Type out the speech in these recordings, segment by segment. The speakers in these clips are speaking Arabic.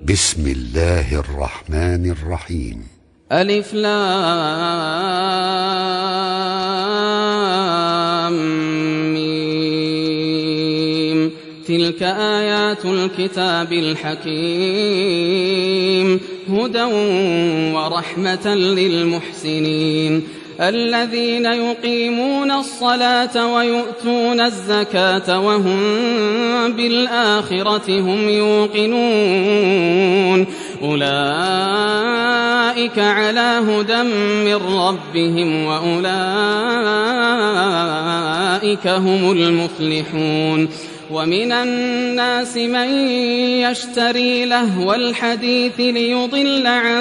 بسم الله الرحمن الرحيم. ألف لام ميم. تلك آيات الكتاب الحكيم هدى ورحمة للمحسنين الذين يقيمون الصلاة ويؤتون الزكاة وهم بالآخرة هم يوقنون أولئك على هدى من ربهم وأولئك هم المفلحون. ومن الناس من يشتري لهو الحديث ليضل عن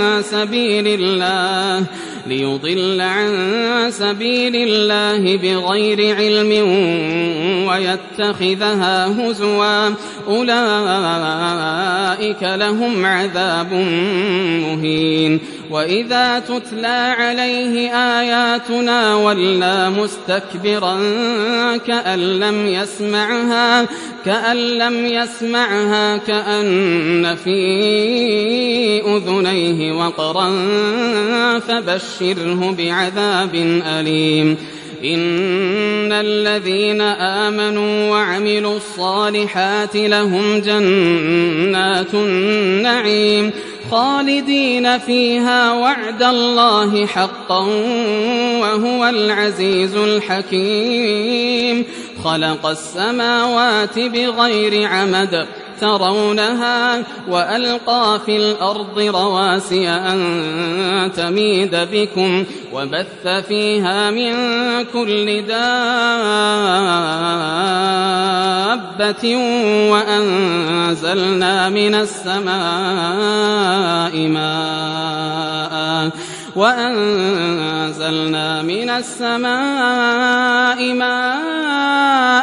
سبيل الله بغير علم ويتخذها هزوا أولئك لهم عذاب مهين. وإذا تتلى عليه آياتنا ولى مستكبرا كأن لم يسمعها كأن في أذنيه وقرا فبشره بعذاب أليم. إن الذين آمنوا وعملوا الصالحات لهم جنات النعيم خالدين فيها وعد الله حقا وهو العزيز الحكيم. خلق السماوات بغير عمد ترونها وألقى في الأرض رواسي أن تميد بكم وبث فيها من كل دابة وأنزلنا من السماء ماء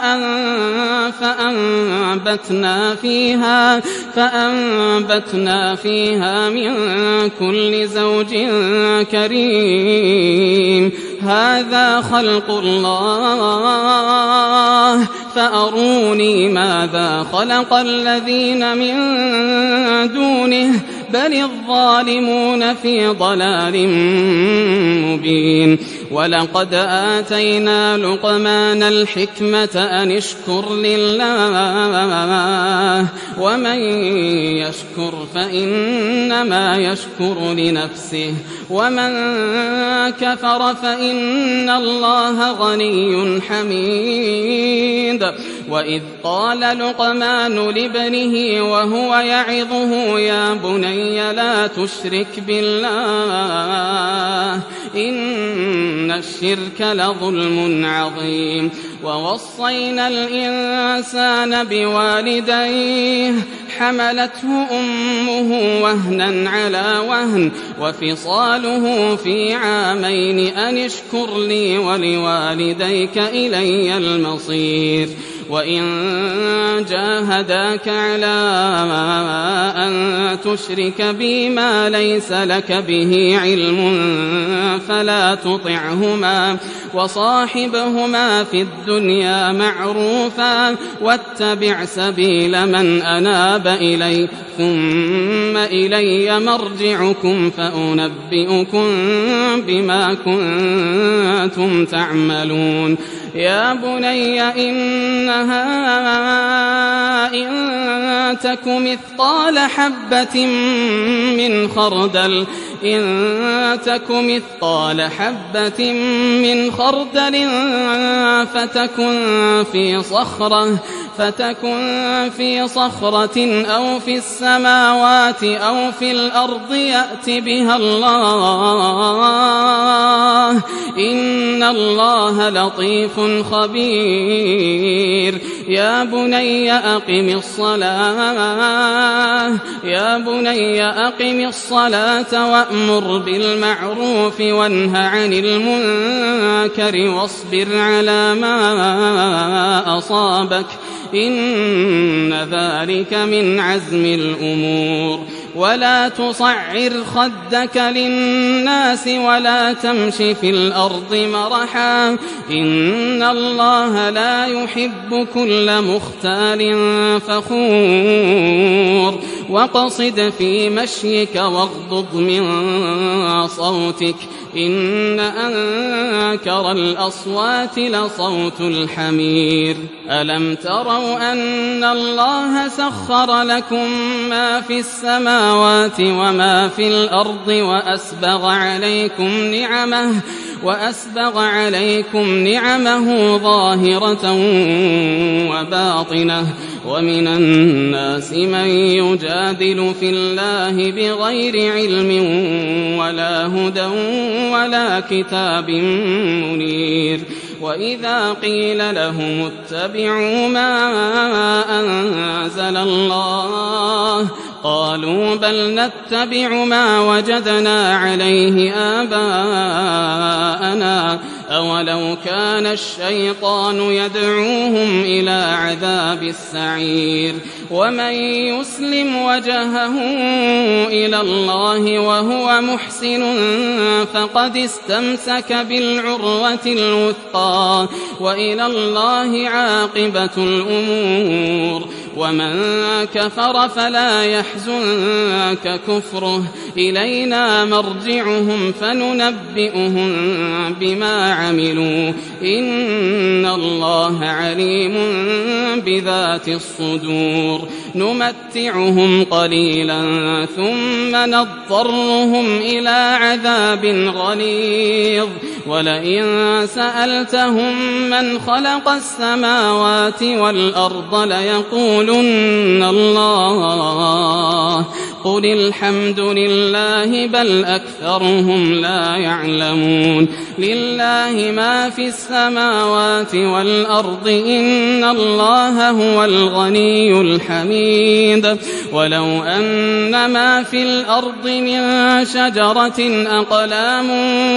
فأنبتنا فيها من كل زوج كريم. هذا خلق الله فأروني ماذا خلق الذين من دونه بل الظالمون في ضلال مبين. ولقد آتينا لقمان الحكمة أن اشكر لله ومن يشكر فإنما يشكر لنفسه ومن كفر فإن الله غني حميد. وإذ قال لقمان لابنه وهو يعظه يا بني لا تشرك بالله إن الشرك لظلم عظيم. ووصينا الإنسان بوالديه حملته أمه وهنا على وهن وفصاله في عامين أن اشكر لي ولوالديك إلي المصير. وإن جاهداك على أن تشرك بي ما ليس لك به علم فلا تطعهما وصاحبهما في الدنيا معروفا واتبع سبيل من أناب إلي ثم إلي مرجعكم فأنبئكم بما كنتم تعملون. يا بني إنها إن تك مثقال حبة من خردل فتكن في صخرة أو في السماوات أو في الأرض يأت بها الله إن الله لطيف خبير. يا بني أقم الصلاة وأمر بالمعروف وانه عن المنكر واصبر على ما أصابك إن ذلك من عزم الأمور. ولا تصعر خدك للناس ولا تمش في الأرض مرحا إن الله لا يحب كل مختال فخور واقصد في مشيك واغضض من صوتك إن أنكر الأصوات لصوت الحمير ألم تروا أن الله سخر لكم ما في السماوات وما في الأرض وأسبغ عليكم نعمه ظاهرة وباطنة ومن الناس من يجادل في الله بغير علم ولا هدى ولا كتاب منير وإذا قيل لهم اتبعوا ما أنزل الله قالوا بل نتبع ما وجدنا عليه آباءنا أولو كان الشيطان يدعوهم إلى عذاب السعير ومن يسلم وجهه إلى الله وهو محسن فقد استمسك بالعروة الوثقى وإلى الله عاقبة الأمور ومن كفر فلا يحزنك كفره إلينا مرجعهم فننبئهم بما عملوا إن الله عليم بذات الصدور نمتعهم قليلا ثم نضطرهم إلى عذاب غليظ ولئن سألتهم من خلق السماوات والأرض ليقولن الله قل الحمد لله بل أكثرهم لا يعلمون لله ما في السماوات والأرض إن الله هو الغني الحميد ولو أن ما في الأرض من شجرة أقلام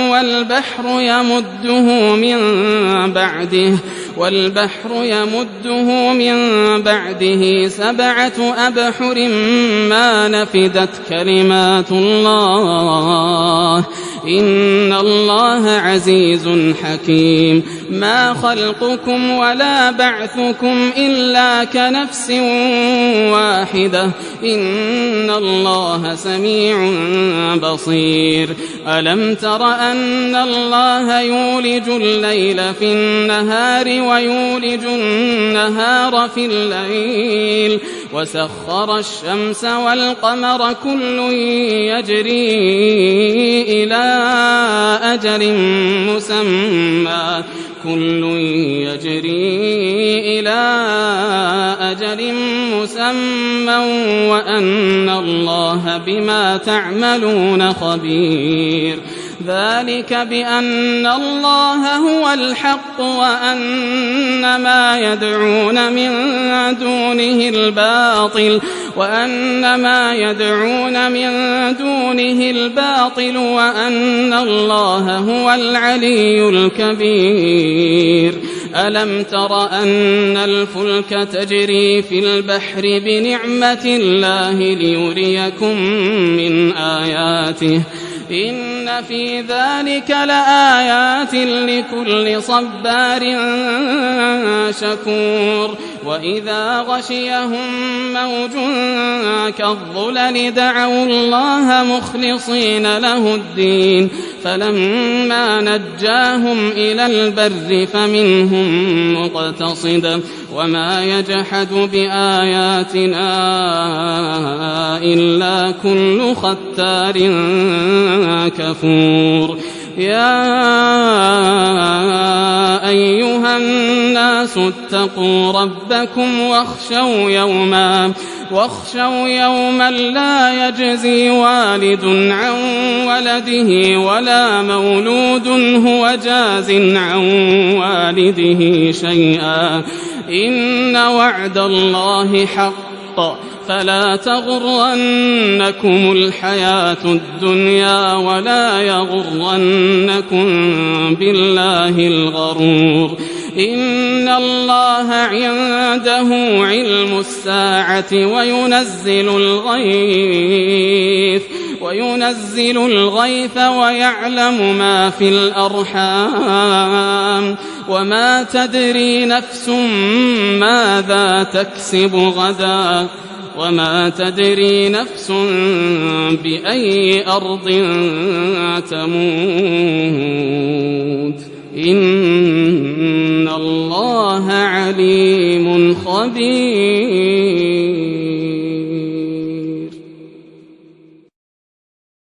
والبحر يمده من بعده 7 أبحر ما نفدت كلمات الله إن الله عزيز حكيم ما خلقكم ولا بعثكم إلا كنفس واحدة إن الله سميع بصير ألم تر أن الله يولج الليل في النهار ويولج النهار في الليل وسخر الشمس والقمر كل يجري إلى أجل مسمى وأن الله بما تعملون خبير ذلك بأن الله هو الحق وأن ما يدعون من دونه الباطل وأن الله هو العلي الكبير ألم تر أن الفلك تجري في البحر بنعمة الله ليريكم من آياته إن في ذلك لآيات لكل صبار شكور وإذا غشيهم موج كالظلل دعوا الله مخلصين له الدين فلما نجاهم إلى البر فمنهم مقتصد وما يجحد بآياتنا إلا كل ختار كفور يا أيها الناس اتقوا ربكم واخشوا يوما لا يجزي والد عن ولده ولا مولود هو جاز عن والده شيئا إن وعد الله حق فلا تغرنكم الحياة الدنيا ولا يغرنكم بالله الغرور إن الله عنده علم الساعة وينزل الغيث ويعلم ما في الأرحام وما تدري نفس ماذا تكسب غدا وما تدري نفس بأي أرض تموت إن الله عليم خبير.